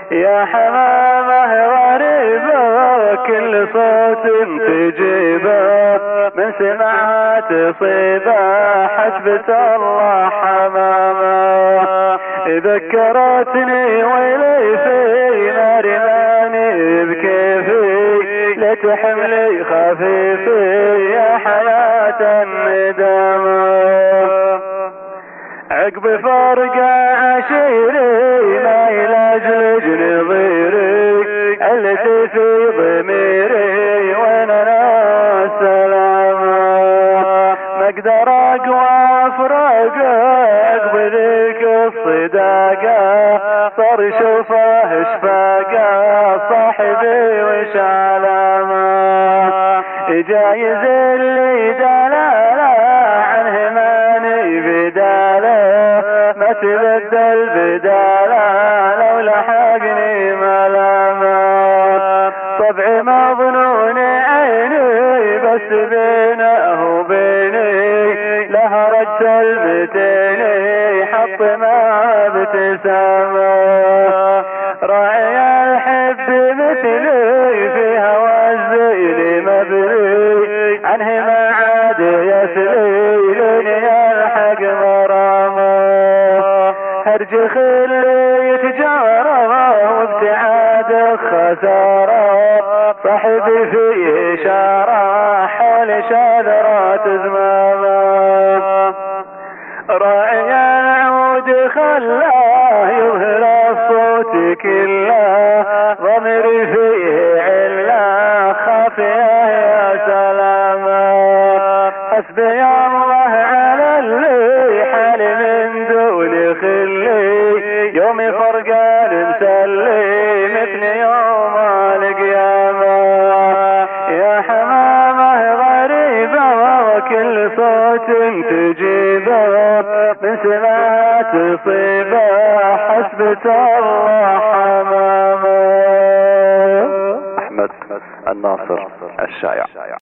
يا حمامة غريبة وكل صوت تجيبه من سمعها تصيبه حسبة الله حمامة ذكرتني ويلي في نار ماني بكيفي لتحملي خفيفي يا حياة الندامة عقب فرق عشيري ما يلاجلج نظيري التي في ضميري وين انا السلامة ما اقدر اقوى افرق عقب ذيك الصداقة صار شوفه اشفاقه صاحبي وش علامة جايز اللي دلاله عنه ماني بداله ما تبدل بداله لو لحقني ملامه طبعي مظنون عيني بس بينه وبيني لهرج سلمتيني حط ما ابتسامه راعي الحب مثلي في هوى الزين مبلي عنه ما عاد يسلي لين يلحق مرامه هرج خلي يتجارى وابتعاد خساره صاحبي فيه اشاره حول شذرات زمامه راعي العود خلاه يظهر الصوت كله ضمري فيه عله خافيه يا سلامه حسبي الله على اللي حالي من دون خلي يومي فرقان مسلي مثل يوم القيامه يا حمامه غريبه وكل صوت تجيبه من سمعها تصيبه حسبة الله حمامه. أحمد الناصر الشايع.